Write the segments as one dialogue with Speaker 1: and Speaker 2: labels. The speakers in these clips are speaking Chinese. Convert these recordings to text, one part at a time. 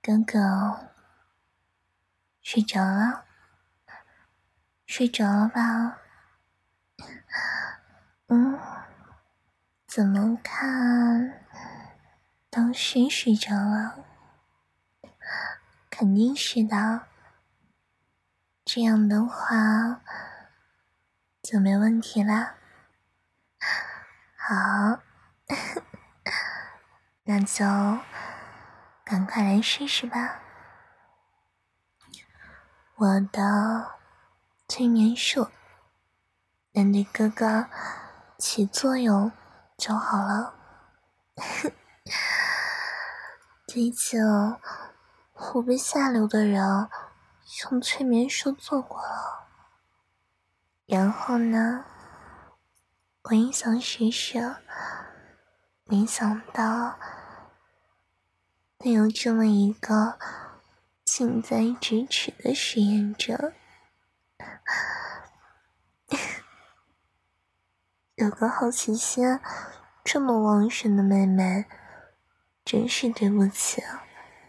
Speaker 1: 哥哥睡着了？睡着了吧？怎么看都是睡着了，肯定是的。这样的话就没问题啦。好，那就赶快来试试吧。我的催眠术能对哥哥起作用就好了。这一次湖北下流的人用催眠术做过了，然后呢，我也想试试，没想到会有这么一个近在咫尺的实验者。有个好奇心这么旺盛的妹妹，真是对不起啊。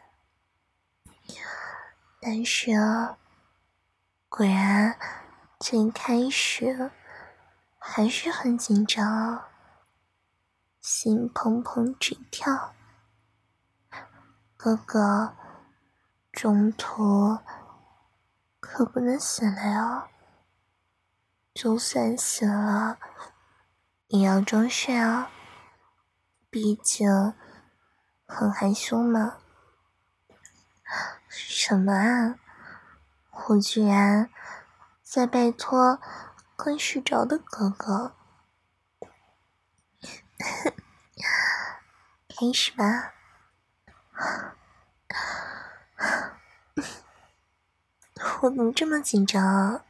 Speaker 1: 但是果然最开始还是很紧张，心砰砰直跳。哥哥中途可不能死了哟，就算死了也要装睡啊，毕竟很害羞嘛。什么啊，我居然在拜托快睡着的哥哥。开始吧。我怎么这么紧张啊？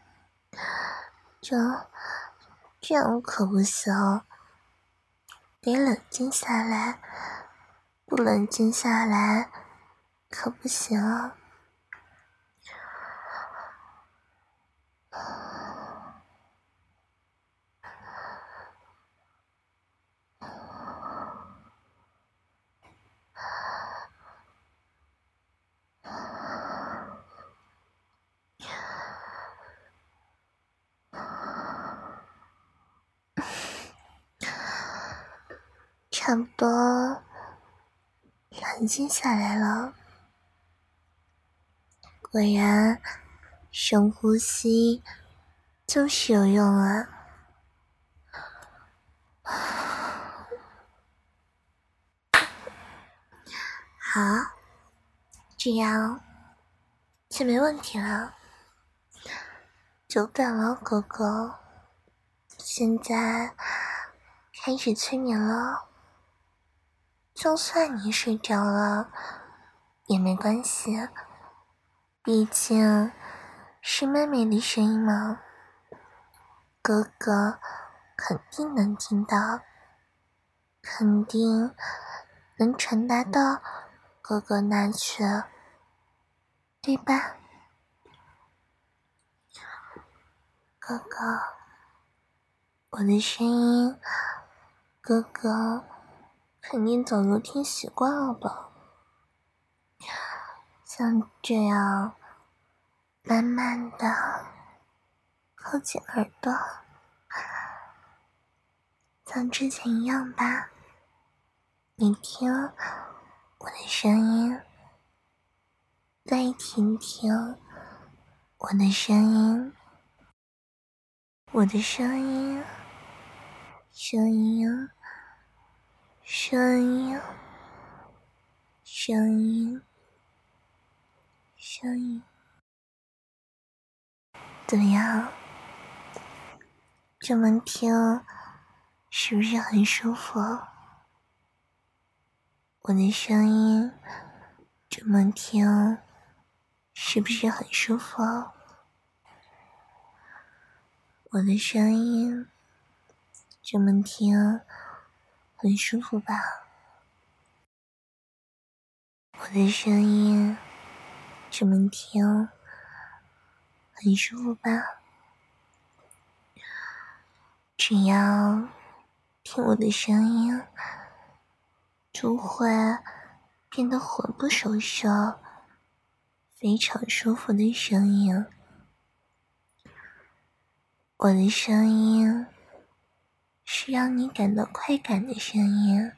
Speaker 1: 这样可不行，得冷静下来，不冷静下来可不行啊。差不多冷静下来了，果然深呼吸就是有用啊。好，这样就没问题了。久等了，哥哥，现在开始催眠了。就算你睡着了也没关系，毕竟是妹妹的声音嘛，哥哥肯定能听到，肯定能传达到哥哥那去，对吧？哥哥，我的声音哥哥肯定早就听习惯了吧。像这样慢慢的靠近耳朵，像之前一样吧。你听我的声音，再听听我的声音，我的声音，声音，声音，声音，声音，怎么样？这么听是不是很舒服？我的声音这么听是不是很舒服？我的声音这么听很舒服吧？我的声音这么听很舒服吧？只要听我的声音，就会变得魂不守舍， 非常舒服的声音。我的声音是让你感到快感的声音，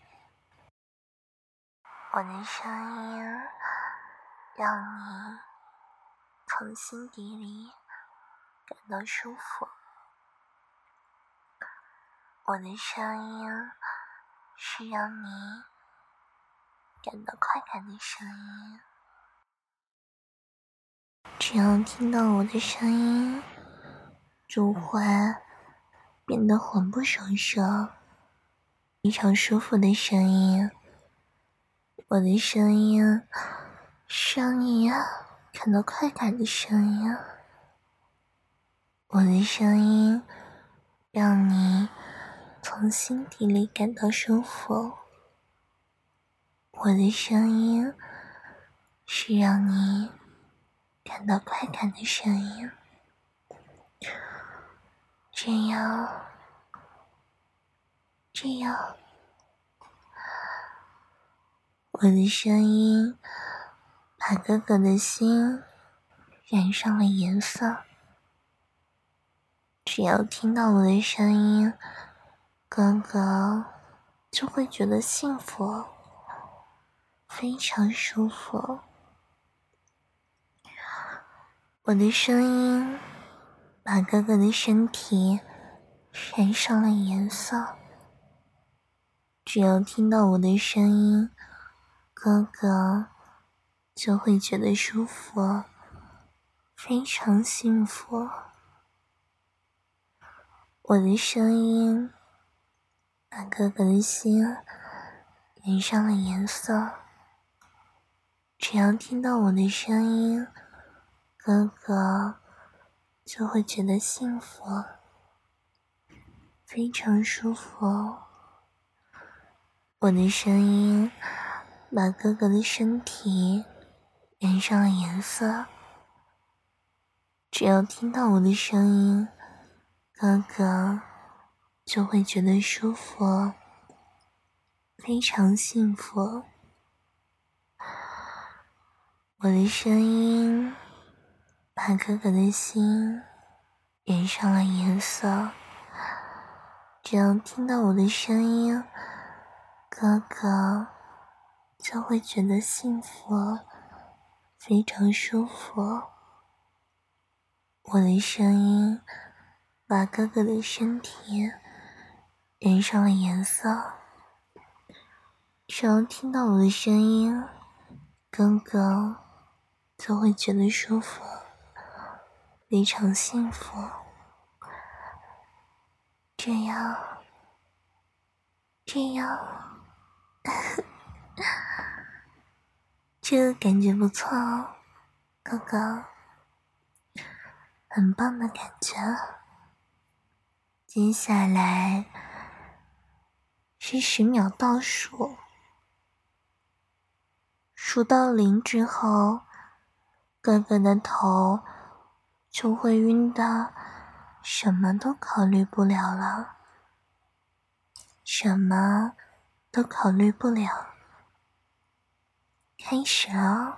Speaker 1: 我的声音让你从心底里感到舒服，我的声音是让你感到快感的声音。只要听到我的声音，就会变得魂不守舍，非常舒服的声音。我的声音是让你感到快感的声音，我的声音让你从心底里感到舒服，我的声音是让你感到快感的声音。这样我的声音把哥哥的心染上了颜色，只要听到我的声音，哥哥就会觉得幸福，非常舒服。我的声音把哥哥的身体染上了颜色，只要听到我的声音，哥哥就会觉得舒服，非常幸福。我的声音把哥哥的心染上了颜色，只要听到我的声音，哥哥就会觉得幸福，非常舒服。我的声音把哥哥的身体染上了颜色，只要听到我的声音，哥哥就会觉得舒服，非常幸福。我的声音把哥哥的心染上了颜色，只要听到我的声音，哥哥就会觉得幸福，非常舒服。我的声音把哥哥的身体染上了颜色，只要听到我的声音，哥哥就会觉得舒服，非常幸福。这样这个感觉不错哦，哥哥，很棒的感觉。接下来是10秒倒数，数到0之后，哥哥的头就会晕的什么都考虑不了了，什么都考虑不了。开始了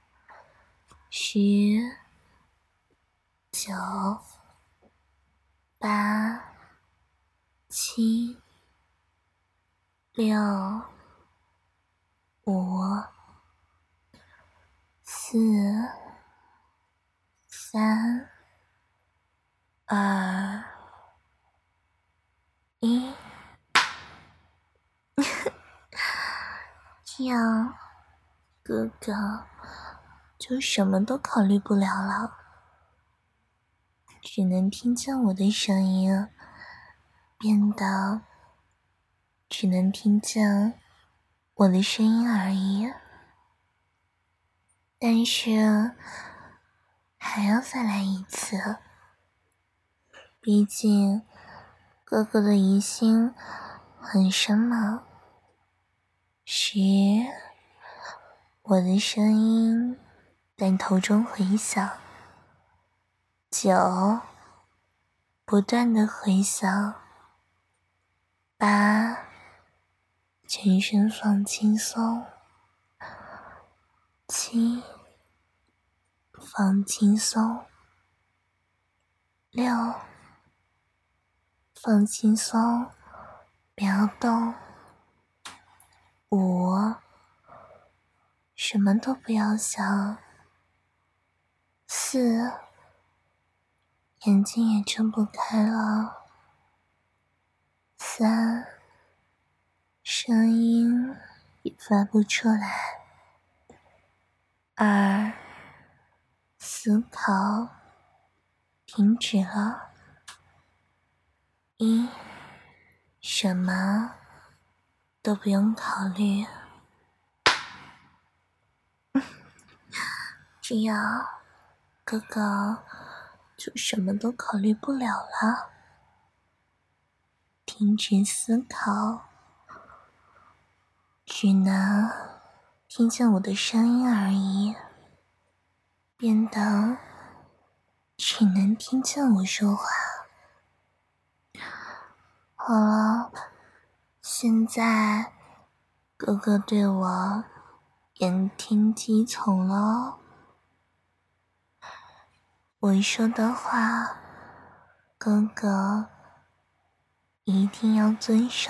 Speaker 1: ，10、9、8、7、6、5、4、3、2、1。这样哥哥就什么都考虑不了了，只能听见我的声音，变得只能听见我的声音而已。但是还要再来一次，毕竟哥哥的疑心很深嘛。10，我的声音在头中回响；9，不断的回响；8，全身放轻松；7、 放轻松，6，放轻松，不要动，5，什么都不要想，4，眼睛也睁不开了，3，声音也发不出来，2，思考停止了，1，什么都不用考虑，这样哥哥就什么都考虑不了了。停止思考，只能听见我的声音而已，变得只能听见我说话。好了，现在哥哥对我言听计从了，我说的话哥哥一定要遵守。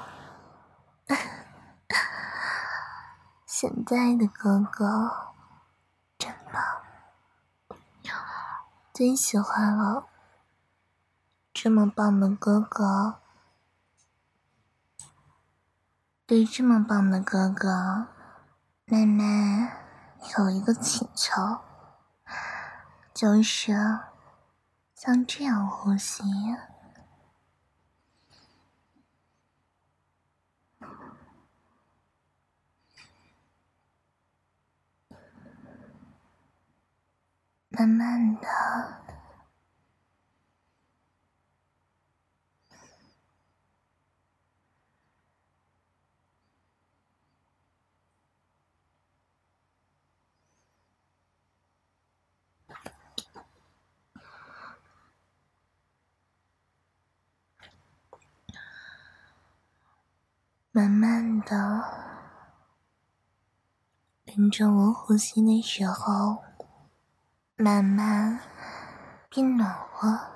Speaker 1: 现在的哥哥真棒，最喜欢了，这么棒的哥哥，对这么棒的哥哥，妹妹有一个请求，就是像这样呼吸，慢慢的，慢慢的，跟着我呼吸的时候，慢慢变暖和。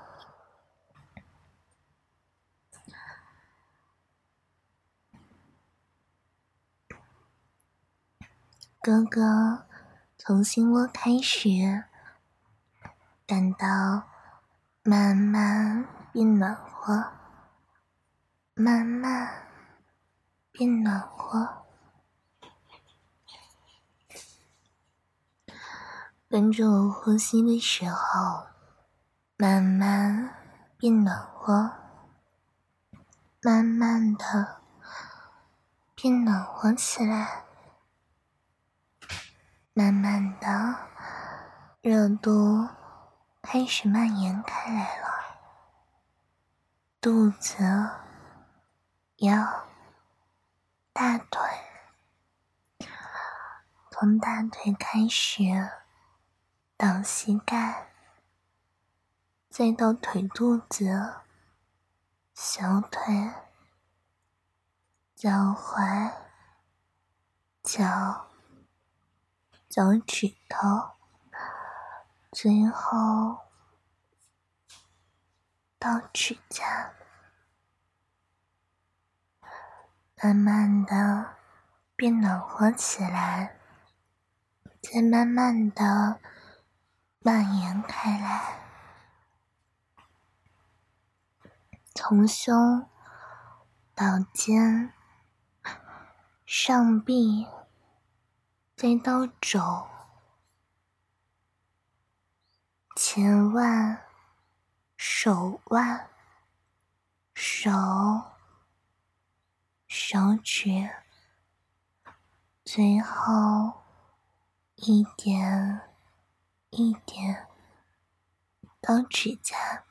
Speaker 1: 哥哥从心窝开始，感到慢慢变暖和，慢慢变暖和。跟着我呼吸的时候，慢慢变暖和，慢慢的变暖和起来，慢慢的热度开始蔓延开来了，肚子、腰、大腿，从大腿开始到膝盖，再到腿肚子、小腿、脚踝、脚趾头，最后到指甲，慢慢的变暖和起来，再慢慢的蔓延开来，从胸到肩，上臂，再到肘，前腕、手腕、手指，最后一点一点到指甲，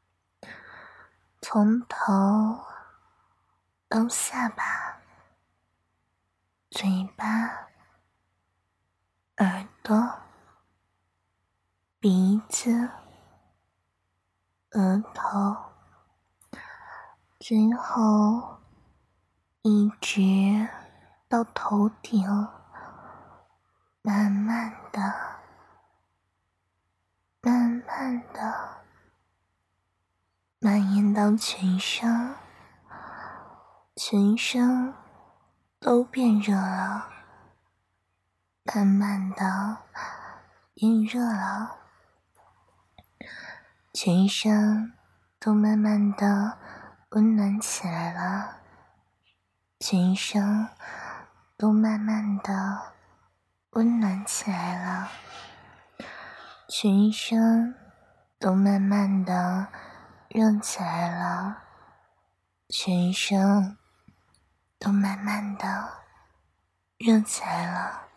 Speaker 1: 从头到下巴、嘴巴、耳朵、鼻子、额头，最后一直到头顶，慢慢的慢慢的蔓延到全身，全身都变热了，慢慢的变热了，全身都慢慢的温暖起来了，全身都慢慢的温暖起来了，全身都慢慢的热起来了，全身都慢慢的热起来了，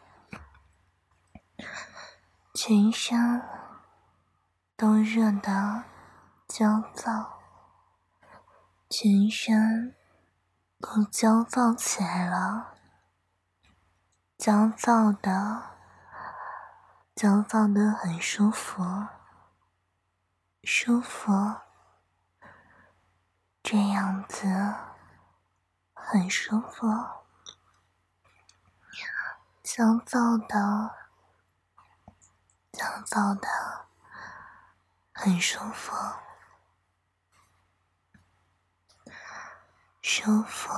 Speaker 1: 全身都热得焦躁，全身都焦躁起来了，焦躁的很舒服，舒服，这样子很舒服，焦躁的很舒服，舒服，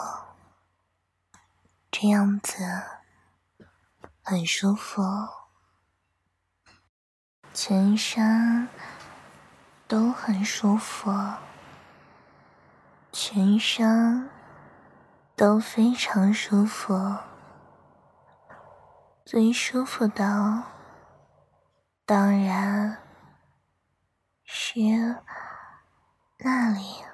Speaker 1: 这样子很舒服，全身都很舒服，全身都非常舒服，最舒服的当然是那里，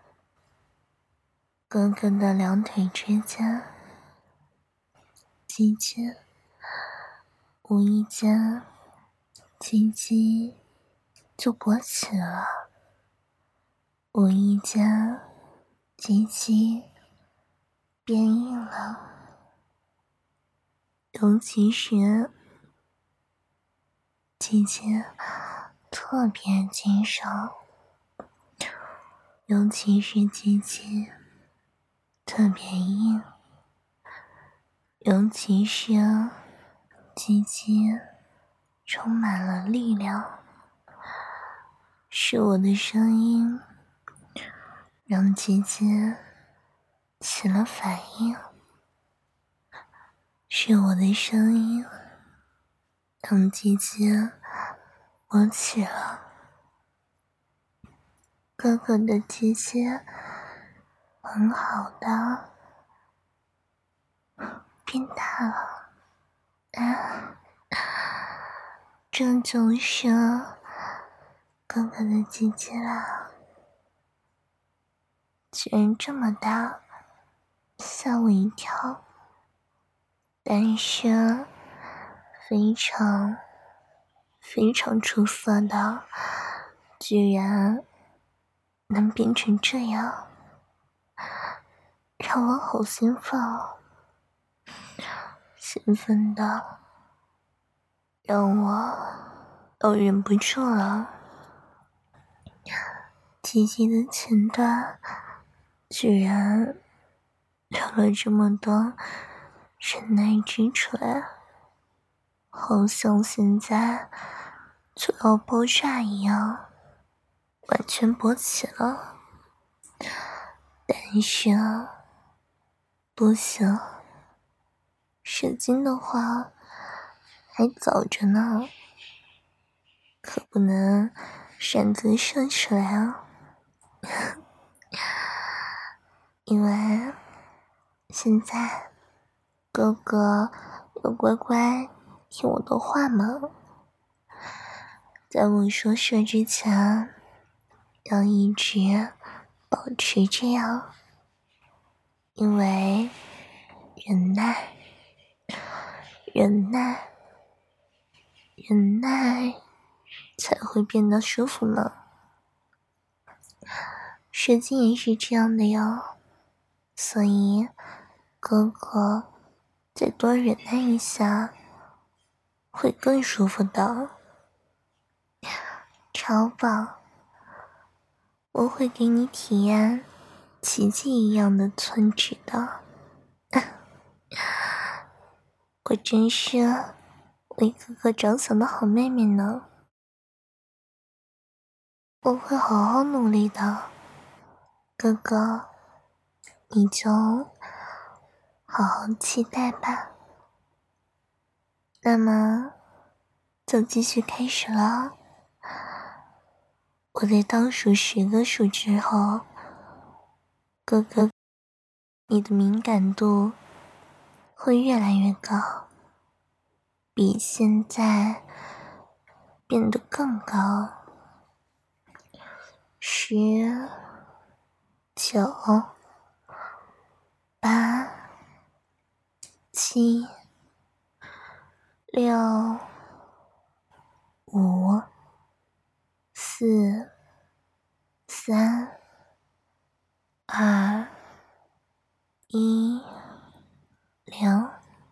Speaker 1: 哥哥的两腿之间，鸡鸡，无意间鸡鸡就勃起了，无意间鸡鸡变硬了，尤其是鸡鸡特别经常，尤其是鸡鸡特别硬，尤其是鸡鸡充满了力量，是我的声音让鸡鸡起了反应，是我的声音让鸡鸡勃起了，哥哥的鸡鸡很好的变大了，这就是哥哥的鸡鸡啦，居然这么大，吓我一跳，但是非常非常出色的，居然能变成这样，让我好兴奋哦，兴奋的让我都忍不住了，鸡鸡的前端居然流了这么多忍耐之水，好像现在就要爆炸一样，完全勃起了，但是不行，射精的话还早着呢，可不能擅自射出来啊，因为现在哥哥要乖乖听我的话嘛，在我说射之前要一直保持这样，因为忍耐忍耐忍耐才会变得舒服呢，射精也是这样的哟，所以哥哥再多忍耐一下会更舒服的，超棒，我会给你体验奇迹一样的存值的，我真是为哥哥着想的好妹妹呢。 我会好好努力的，哥哥，你就好好期待吧。那么，就继续开始了。我在倒数10个数之后，哥哥，你的敏感度会越来越高，比现在变得更高。10、9、8、7、6、5、4、3、2、1、0。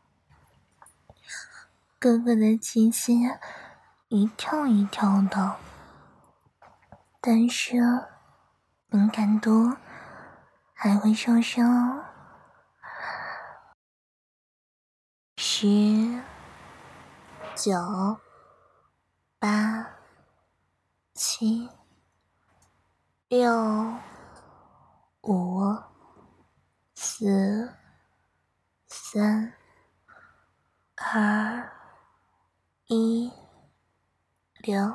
Speaker 1: 哥哥的气息一跳一跳的，但是敏感度还会上升哦。10、9、8、7、6、5、4、3、2、1、0，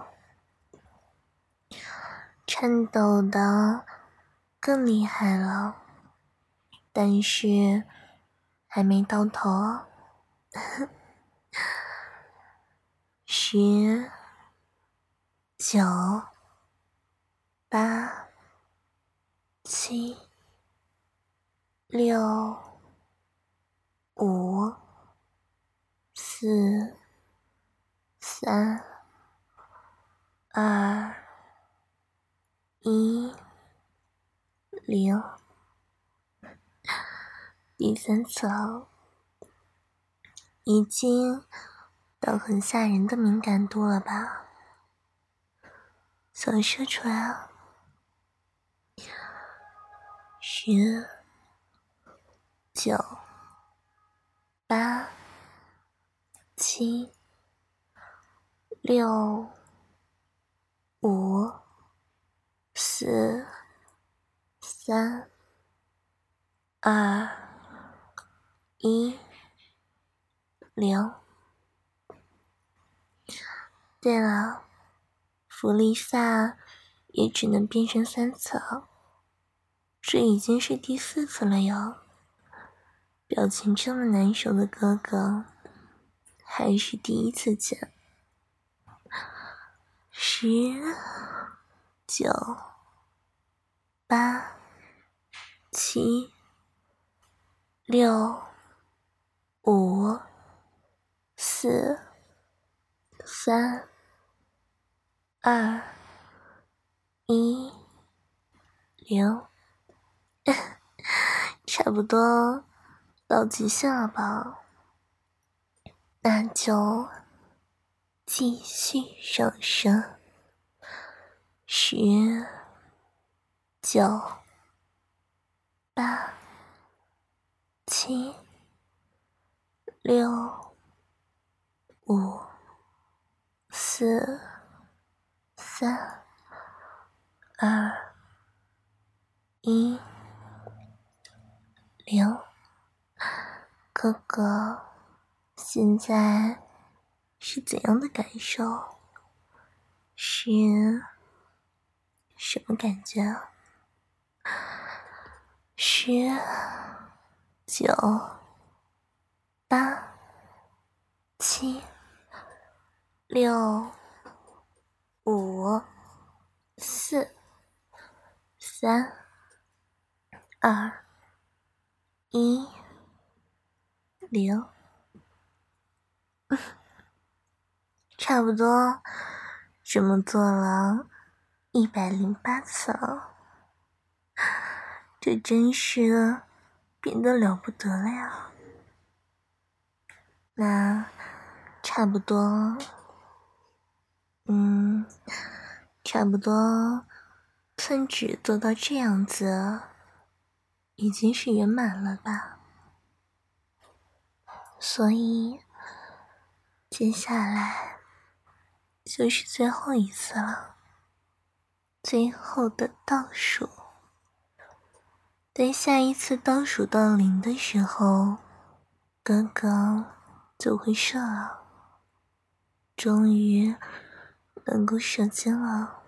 Speaker 1: 颤抖的更厉害了，但是还没到头哦。10、9、8、7、6、5、4、3、2、1、0。第3次了，已经到很吓人的敏感度了吧？想说出来啊。10、9、8、7、6、5、4、3、2、1、0。对了，弗利萨也只能变身3次了，这已经是第4次了哟。表情这么难受的哥哥，还是第一次见。10、9、8、7、6、5、4、3、2、1、0。差不多到极限了吧？那就继续上升。10、9、8、7、6、5、4、3、2、1、0。哥哥，现在是怎样的感受？是什么感觉啊？10、9、8、7、6、5、4、3、2、1、0。差不多这么做了108次了，这真是变得了不得了呀。那差不多差不多寸指做到这样子已经是圆满了吧。所以接下来就是最后一次了， 最后的倒数。等下一次倒数到0的时候，哥哥就会射了。终于能够射精了。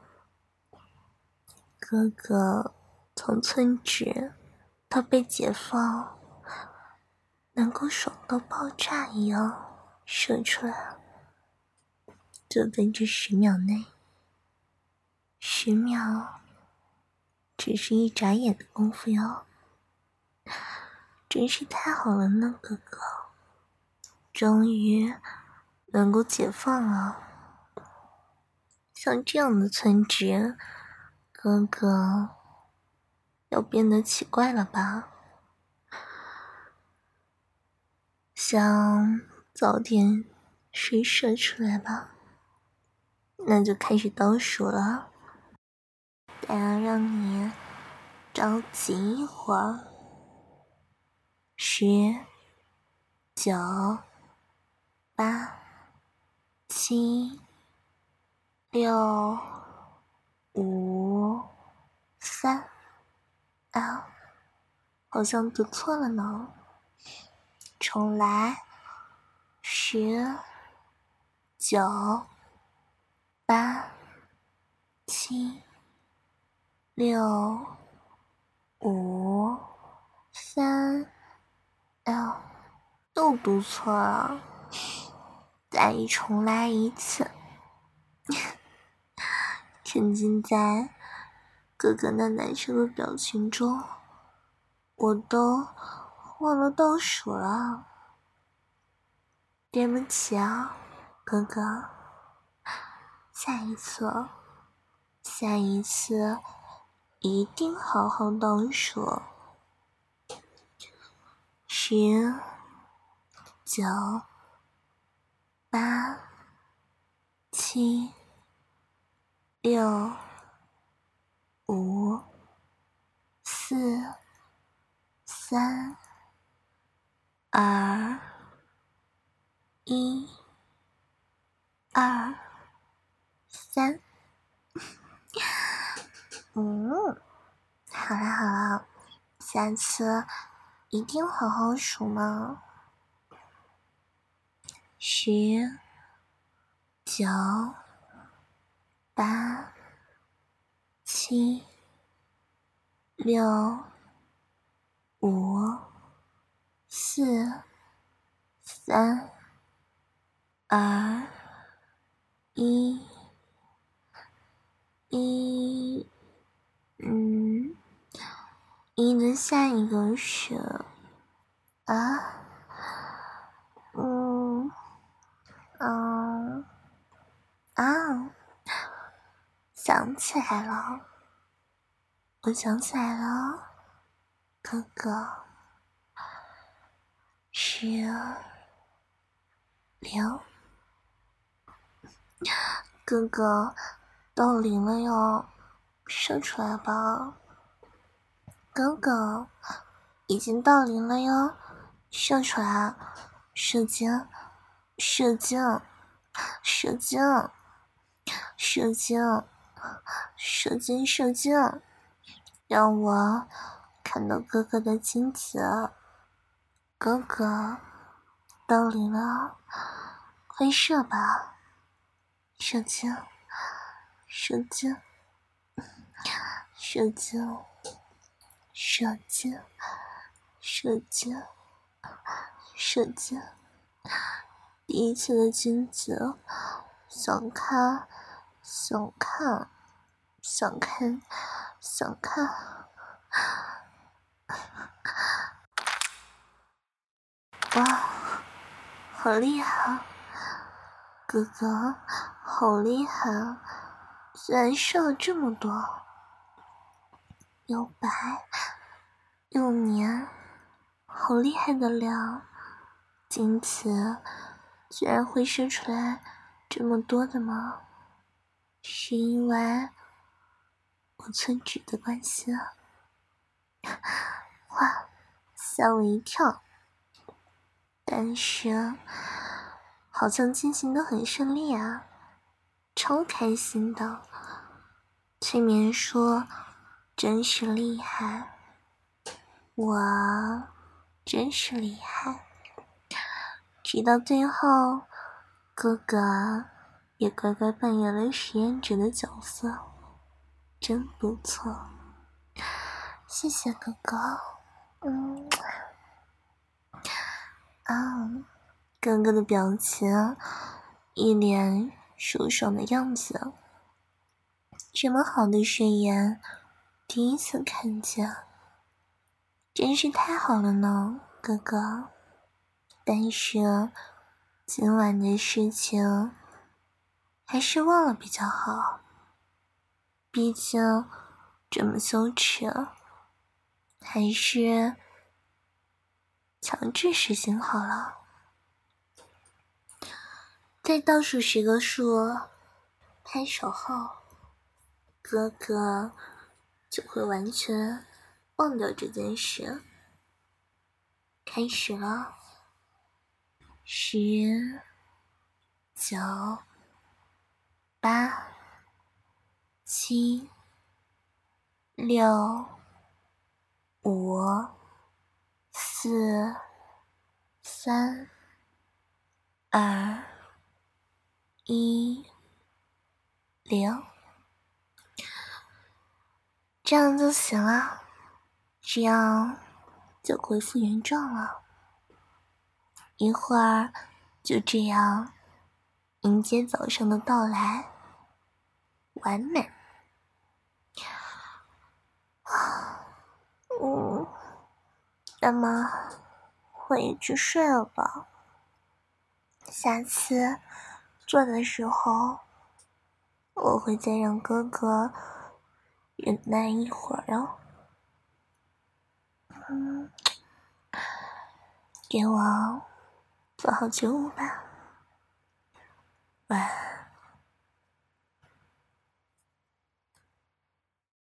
Speaker 1: 哥哥从村职到被解放，能够爽到爆炸一样射出来，就在这10秒内。10秒只是一眨眼的功夫哟。真是太好了呢，哥哥，终于能够解放了。像这样的村职，哥哥要变得奇怪了吧？想早点谁射出来吧？那就开始倒数了。当然让你着急一会儿。10、9、8、7、6、5、3、2，好像读错了呢。重来。10、9、8、7、6、5、3、2，又读错了，再重来一次。沉浸在哥哥那难受的表情中，我都忘了倒数了。对不起啊，哥哥，下一次一定好好倒数。10、9、8、7、6、5、4、3、2、1、2、3。好了好了，下次一定好好数嘛。10、9、8、7、6、5、4、3、2、1、1的下一个是想起来了，我想起来了，哥哥是0，哥哥到0了哟，射出来吧。哥哥已经到0了哟，射出来，射精，射精，射精，射精，射精，射精，让我看到哥哥的精子。哥哥到0了，快射吧，射精，射精，射精，射精，射精，射精。第一次的精子，想看，想看，想看，想看。哇，好厉害，哥哥好厉害，居然射了这么多，又白又黏，好厉害的量，精子居然会射出来这么多的吗？是因为我村职的关系啊。哇，吓我一跳，但是好像进行得很顺利啊，超开心的。 催眠术真是厉害，我真是厉害。直到最后，哥哥也乖乖扮演了实验者的角色，真不错。谢谢哥哥。哥哥的表情一脸舒爽的样子，这么好的睡颜第一次看见，真是太好了呢，哥哥。但是今晚的事情还是忘了比较好，毕竟这么羞耻，还是强制实行好了。在倒数10个数拍手后，哥哥就会完全忘掉这件事。开始了，10、9、8、7、6、5、4、3、2、1、0，这样就行了，这样就恢复原状了。一会儿就这样迎接早上的到来，完美。那么我也去睡了吧，下次做的时候我会再让哥哥忍耐一会儿哦。给我做好觉悟吧，晚安。